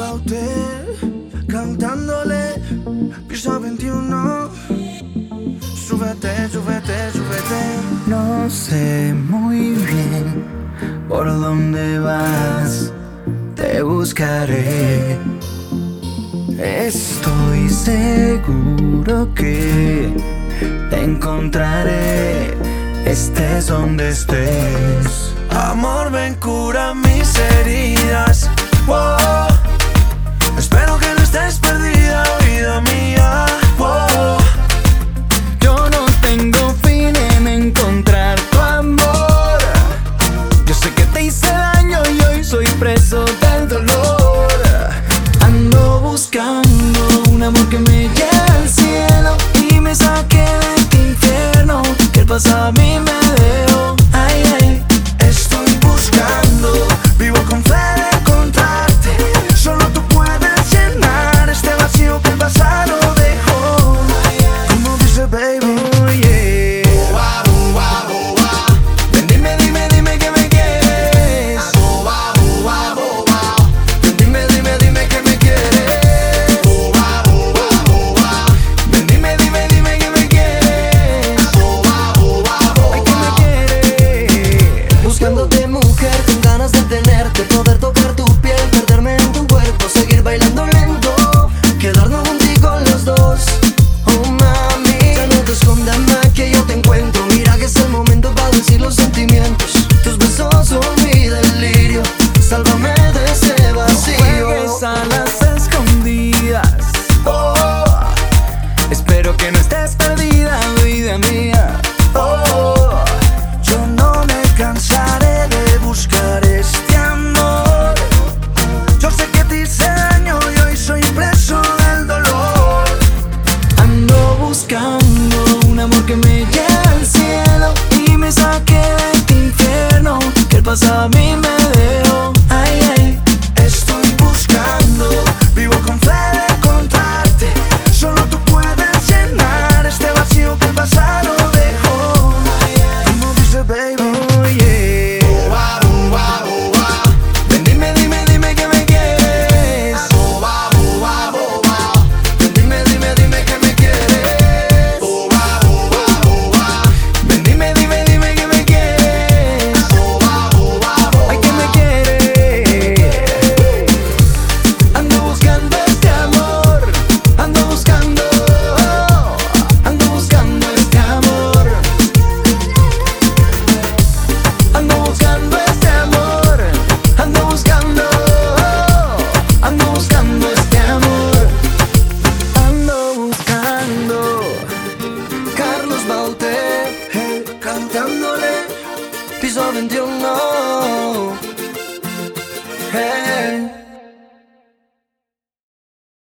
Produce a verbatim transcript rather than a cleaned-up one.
Baute, cantándole piso veintiuno. Súbete, súbete, súbete. No sé muy bien por dónde vas, te buscaré. Estoy seguro que te encontraré, estés donde estés. Amor, ven, cura mis heridas. Wow. Espero que no estés perdida, vida mía. Wow. Yo no tengo fin en encontrar tu amor. Yo sé que te hice daño y hoy soy preso del dolor. Ando buscando un amor que me lleve al cielo y me saque de este infierno que el pasado a mí me dejó. Ay, ay. Estoy buscando, vivo con fe de encontrarte. Solo tú puedes llenar este vacío que el pasado dejó. Como dice baby, Oh, yeah. Ven, dime, dime, dime que me quieres. Ven, dime, dime, dime que me quieres. Ven, dime, dime, dime que me quieres. Ay, que me quieres. Buscándote, mujer, con ganas de tenerte, poder tocar tu piel, perderme en tu cuerpo, seguir bailando lento, quedarnos contigo los dos. Oh mami, ya no te escondas más que yo te encuentro. Mira que es el momento para decir los sentimientos. Tus besos son mi delirio, sálvame de ese vacío. Juegues a las escondidas. Oh, espero que no estés perdida, vida mía. Oh, yo no me cansaré de buscar este amor. Yo sé que te hice daño y hoy soy preso del dolor. ando buscando un amor que me lleve al cielo y me saque de este infierno que el pasado a mí me dejó. Ay, ay. Estoy buscando, vivo con fe de encontrarte. Solo tú puedes llenar este vacío que el pasado dejó. Como dice baby, Oh, yeah. Ven, dime, dime, dime que me quieres. Ven, dime, dime, dime que me quieres. Ven, dime, dime, dime que me quieres. Ay, que me quieres. Ando buscando este amor. Ando buscando. Ando buscando este amor. Ando buscando este amor. Ando buscando. Ando buscando este amor. Ando buscando. Carlos Baute, hey, cantándole piso veintiuno.